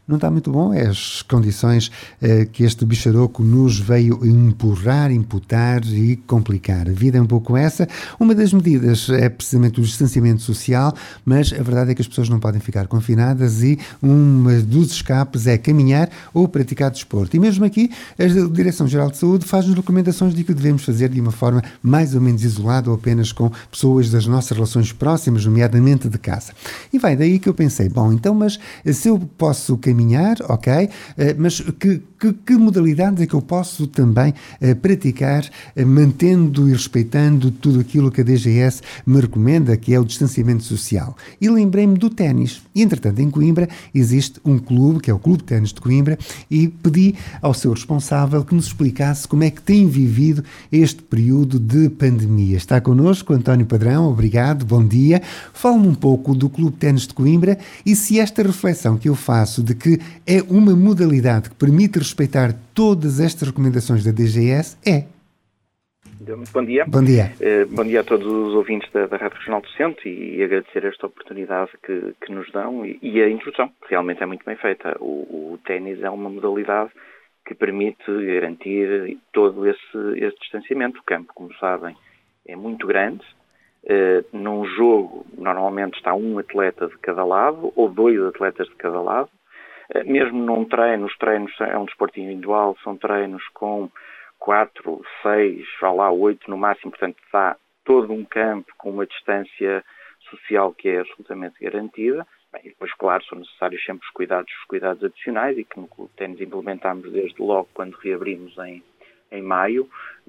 não está muito bom. É as condições que este bicharoco nos veio empurrar, imputar e complicar. A vida é um pouco essa. Uma das medidas é precisamente o distanciamento social, mas a verdade é que as pessoas não podem ficar confinadas e uma dos escapes é caminhar ou praticar desporto. E mesmo aqui, a Direção-Geral de Saúde faz-nos recomendações de que devemos fazer de uma forma mais ou menos isolada ou apenas com pessoas das nossas relações próximas, nomeadamente de casa. E vai daí que eu pensei, bom, então, mas se eu posso caminhar, ok, mas que modalidades é que eu posso também praticar, mantendo e respeitando tudo aquilo que a DGS me recomenda, que é o distanciamento social? E lembrei-me do ténis. E, entretanto, em Coimbra existe um clube, que é o Clube de Ténis de Coimbra, e pedi ao seu responsável que nos explicasse como é que tem vivido este período de pandemia. Está connosco António Padrão, obrigado, bom dia. Fala-me um pouco do Clube de Ténis de Coimbra e se esta reflexão que eu faço de que é uma modalidade que permite respeitar todas estas recomendações da DGS é. Muito bom dia. Bom dia. Bom dia a todos os ouvintes da Rádio Regional do Centro e agradecer esta oportunidade que nos dão e a introdução, que realmente é muito bem feita. O ténis é uma modalidade que permite garantir todo esse distanciamento. O campo, como sabem, é muito grande. Num jogo, normalmente está um atleta de cada lado ou dois atletas de cada lado. Mesmo num treino, os treinos é um desporto individual, são treinos com 4, 6, 8 no máximo, portanto dá todo um campo com uma distância social que é absolutamente garantida. Bem, e depois, claro, são necessários sempre os cuidados adicionais e que no Clube de Ténis implementámos desde logo quando reabrimos em maio,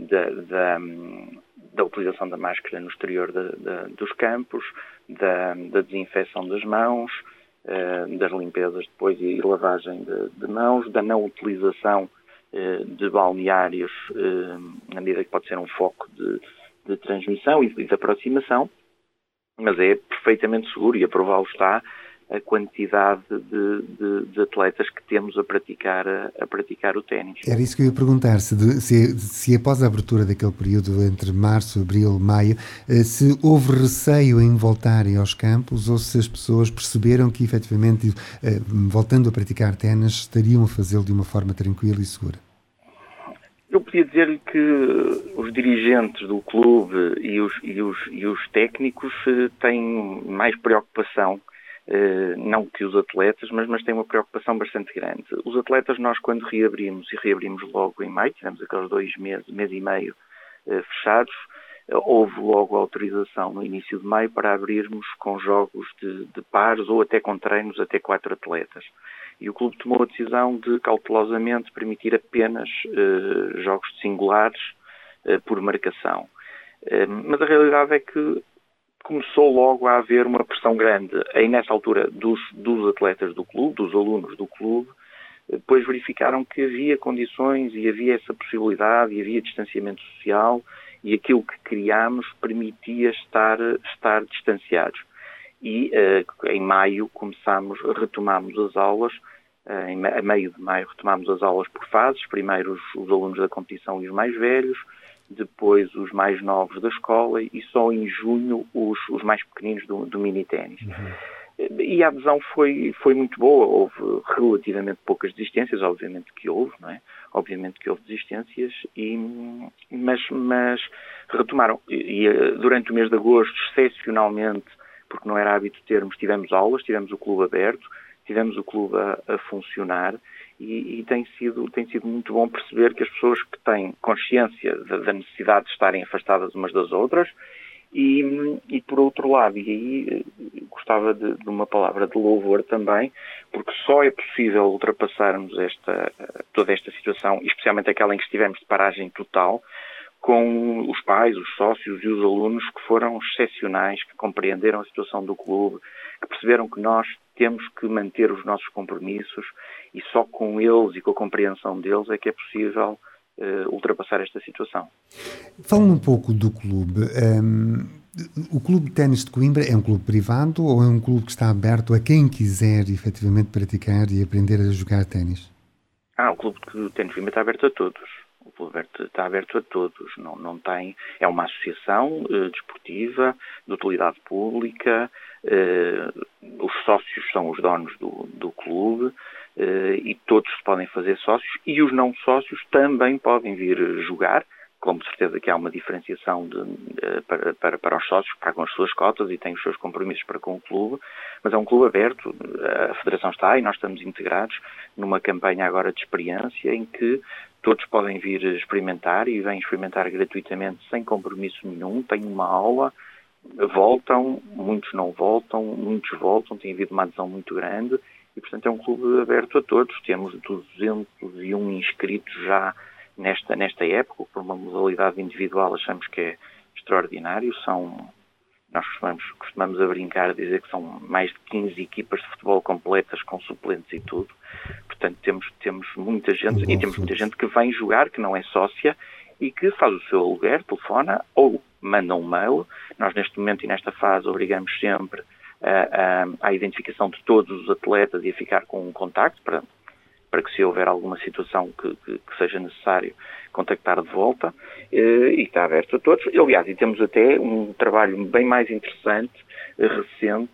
da utilização da máscara no exterior dos campos, da desinfecção das mãos, das limpezas depois e lavagem de mãos, da não utilização de balneários, na medida que pode ser um foco de transmissão e de aproximação, mas é perfeitamente seguro e a prová-lo está a quantidade de atletas que temos a praticar o ténis. Era isso que eu ia perguntar, se após a abertura daquele período entre março, abril, maio, se houve receio em voltarem aos campos ou se as pessoas perceberam que efetivamente, voltando a praticar ténis, estariam a fazê-lo de uma forma tranquila e segura. Eu podia dizer-lhe que os dirigentes do clube e os técnicos têm mais preocupação, não que os atletas, mas têm uma preocupação bastante grande. Os atletas, nós quando reabrimos logo em maio, tivemos aqueles 2 meses, mês e meio fechados, houve logo autorização no início de maio para abrirmos com jogos de pares ou até com treinos até 4 atletas. E o clube tomou a decisão de cautelosamente permitir apenas jogos de singulares por marcação. Mas a realidade é que começou logo a haver uma pressão grande, aí nessa altura, dos atletas do clube, dos alunos do clube, depois verificaram que havia condições e havia essa possibilidade e havia distanciamento social e aquilo que criámos permitia estar distanciados. E em maio retomámos as aulas, a meio de maio retomámos as aulas por fases, primeiro os alunos da competição e os mais velhos, depois os mais novos da escola e só em junho os mais pequeninos do mini-ténis. Uhum. E a adesão foi muito boa, houve relativamente poucas desistências, obviamente que houve, não é? Obviamente que houve desistências, mas retomaram. E durante o mês de agosto, excepcionalmente, porque não era hábito termos, tivemos aulas, tivemos o clube aberto, tivemos o clube a funcionar e tem sido muito bom perceber que as pessoas que têm consciência da necessidade de estarem afastadas umas das outras e por outro lado, e aí gostava de uma palavra de louvor também, porque só é possível ultrapassarmos toda esta situação, especialmente aquela em que estivemos de paragem total, com os pais, os sócios e os alunos que foram excepcionais, que compreenderam a situação do clube, que perceberam que nós temos que manter os nossos compromissos e só com eles e com a compreensão deles é que é possível ultrapassar esta situação. Fala-me um pouco do clube. O Clube de Ténis de Coimbra é um clube privado ou é um clube que está aberto a quem quiser efetivamente praticar e aprender a jogar ténis? O Clube de Ténis de Coimbra está aberto a todos. O clube está aberto a todos. Não tem, é uma associação desportiva, de utilidade pública, os sócios são os donos do clube, e todos podem fazer sócios, e os não sócios também podem vir jogar, com certeza que há uma diferenciação para os sócios, que pagam as suas cotas e têm os seus compromissos para com o clube, mas é um clube aberto, a Federação está e nós estamos integrados numa campanha agora de experiência em que todos podem vir experimentar e vêm experimentar gratuitamente, sem compromisso nenhum, têm uma aula, voltam, muitos não voltam, muitos voltam, tem havido uma adesão muito grande e, portanto, é um clube aberto a todos. Temos 201 inscritos já nesta época, por uma modalidade individual achamos que é extraordinário. Nós costumamos a brincar a dizer que são mais de 15 equipas de futebol completas com suplentes e tudo. Portanto, temos muita gente e temos muita gente que vem jogar, que não é sócia e que faz o seu aluguer, telefona ou manda um mail. Nós neste momento e nesta fase obrigamos sempre à identificação de todos os atletas e a ficar com um contacto para que se houver alguma situação que seja necessário contactar de volta, e está aberto a todos. Aliás, e temos até um trabalho bem mais interessante, recente,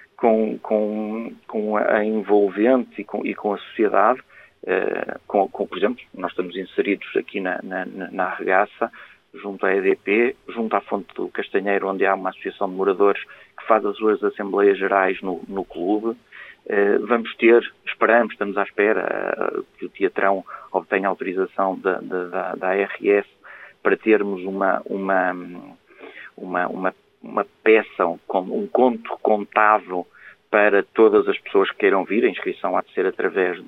com a envolvente e com a sociedade, por exemplo, nós estamos inseridos aqui na arregaça, junto à EDP, junto à Fonte do Castanheiro, onde há uma associação de moradores que faz as suas assembleias gerais no clube. Estamos à espera que o Teatrão obtenha autorização da ARS para termos uma peça, um conto contável para todas as pessoas que queiram vir. A inscrição há de ser através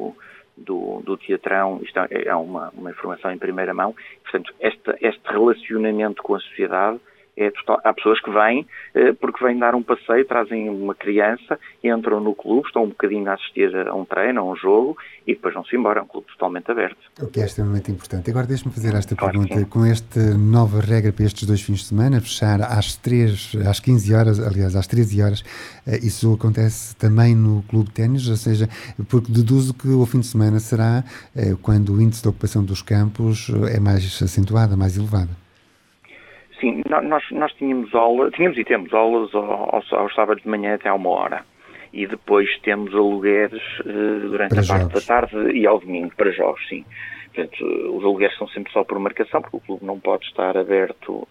do Teatrão. Isto é uma informação em primeira mão. Portanto, este relacionamento com a sociedade é total. Há pessoas que vêm porque vêm dar um passeio, trazem uma criança, entram no clube, estão um bocadinho a assistir a um treino, a um jogo e depois vão-se embora. É um clube totalmente aberto. O que é extremamente importante. Agora deixe-me fazer esta pergunta. Com esta nova regra para estes 2 fins de semana, fechar às 15 horas, aliás, às 13 horas, isso acontece também no Clube de Ténis, ou seja, porque deduzo que o fim de semana será quando o índice de ocupação dos campos é mais acentuado, mais elevado. Sim, nós tínhamos e temos aulas aos sábados de manhã até à 1h. E depois temos alugueres durante para a jogos. parte da tarde e ao domingo, para jogos, sim. Portanto, os alugueres são sempre só por marcação, porque o clube não pode estar aberto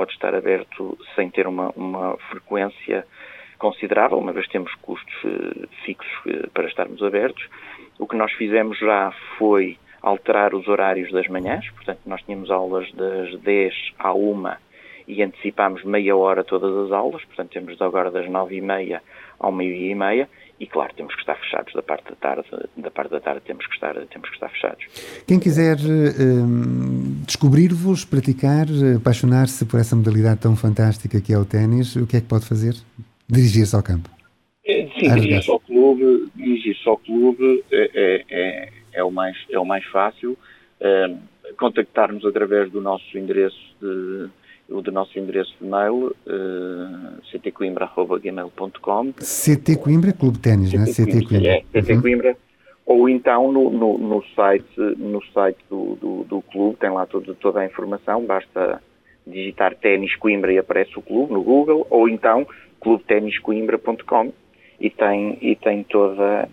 sem ter uma frequência considerável, uma vez temos custos fixos para estarmos abertos. O que nós fizemos já foi alterar os horários das manhãs, portanto, nós tínhamos aulas das 10 à 1 e antecipámos meia hora todas as aulas, portanto temos agora das 9h30 ao 12h30 e claro, temos que estar fechados da parte da tarde temos que estar fechados. Quem quiser descobrir-vos, praticar, apaixonar-se por essa modalidade tão fantástica que é o ténis, o que é que pode fazer? Dirigir-se ao campo. Sim, dirigir-se ao clube é o mais fácil. Contactar-nos através do nosso endereço de mail, ctcoimbra@gmail.com. CT Coimbra, Clube de Ténis, não é? CT Coimbra. CT Coimbra. Ou então no site do clube, tem lá toda a informação, basta digitar Ténis Coimbra e aparece o clube no Google, ou então clubeteniscoimbra.com. E tem toda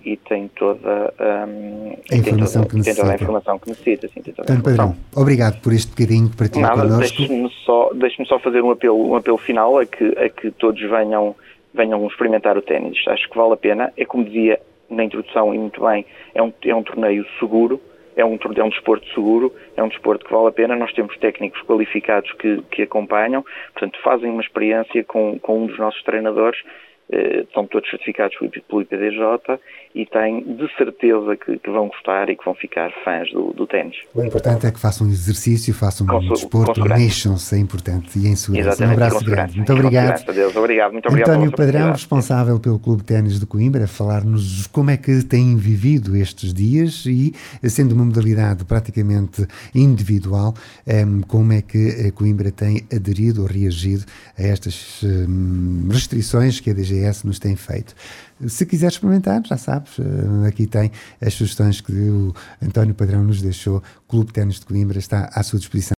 a informação que necessita. Então, Padrão, obrigado por este bocadinho que partilhou connosco. Deixe-me só fazer um apelo final a que todos venham experimentar o ténis. Acho que vale a pena. É como dizia na introdução e muito bem, é um torneio seguro, é um desporto seguro, é um desporto que vale a pena. Nós temos técnicos qualificados que acompanham, portanto fazem uma experiência com um dos nossos treinadores. Estão todos certificados pelo IPDJ e têm de certeza que vão gostar e que vão ficar fãs do ténis. O importante é que façam exercício, façam um desporto, mexam-se, é importante, e em segurança. Exatamente, um abraço grande. Muito obrigado. Deus, obrigado. Muito obrigado. António Padrão, responsável pelo Clube de Ténis de Coimbra, a falar-nos como é que têm vivido estes dias e, sendo uma modalidade praticamente individual, como é que a Coimbra tem aderido ou reagido a estas restrições que a DGS nos tem feito. Se quiser experimentar, já sabes, aqui tem as sugestões que o António Padrão nos deixou. O Clube de Ténis de Coimbra está à sua disposição.